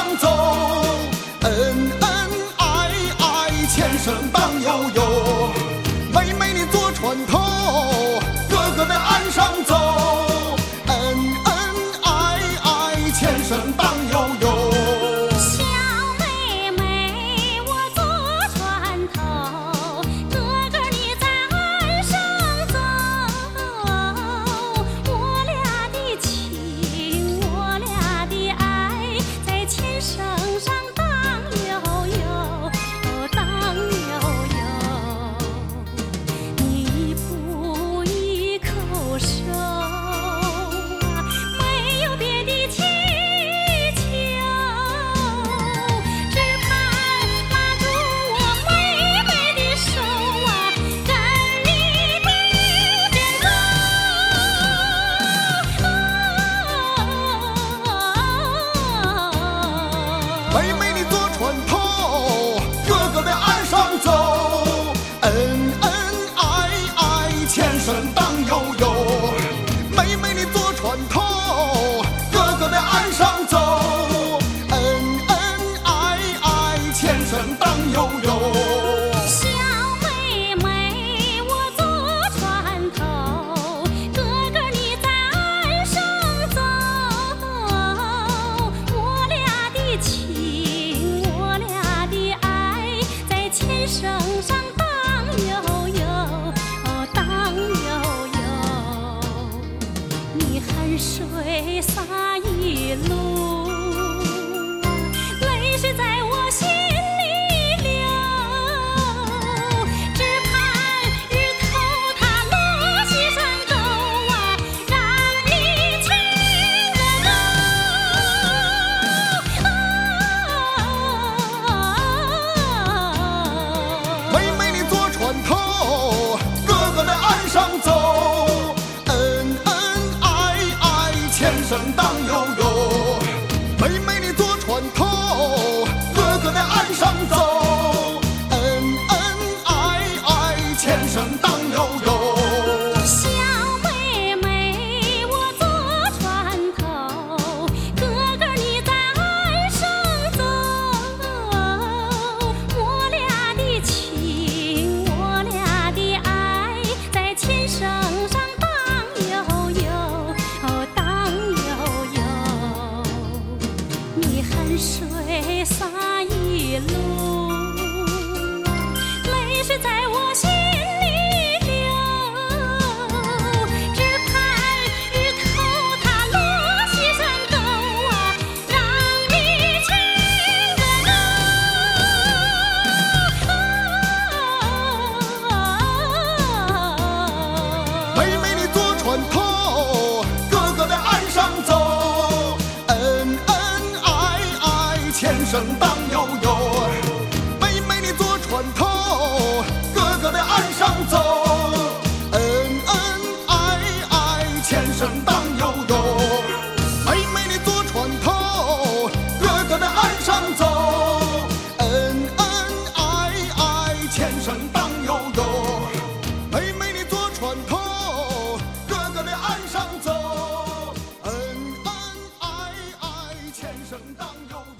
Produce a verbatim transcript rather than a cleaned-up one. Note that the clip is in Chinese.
上走，恩恩爱爱，前生当悠悠。妹妹你坐船头，哥哥在岸上走，恩恩爱爱，前生当悠悠。 小妹妹我坐船头，哥哥你在岸上走，我俩的情，我俩的爱，在前生上当悠悠，当悠悠。你不一口手啊，没有别的祈求，只盼拉住我妹妹的手啊，跟你并肩走。 妹妹你坐船头，哥哥在岸上走，恩恩爱爱，前生当悠悠。妹妹你坐船头，哥哥在岸上走，恩恩爱爱，前生当悠悠。 小妹妹我坐船头，哥哥你在岸上走，我俩的情，我俩的爱，在前生上当悠悠，当悠悠。你汗水洒一路，泪水在我心里流，只盼日头它落西山沟啊，让你牵着走。 妹妹你坐船头，哥哥在岸上走，恩恩爱爱，前生当悠悠。妹妹你坐船头，哥哥在岸上走，恩恩爱爱，前生当悠悠。 小妹妹我坐船头，哥哥你在岸上走，我俩的情，我俩的爱，在前生上当悠悠，当悠悠。你汗水洒一路，泪水在我心里流，只盼日头它落西山沟啊，让你牵着走。 妹妹你坐船头，哥哥在岸上走，恩恩爱爱，前生当悠悠。妹妹你坐船头，哥哥在岸上走，恩恩爱爱，前生当悠悠。妹妹你坐船头，哥哥在岸上走，恩恩爱爱，前生当悠悠。妹妹你坐船头，哥哥在岸上走，恩恩爱爱，前生当悠悠。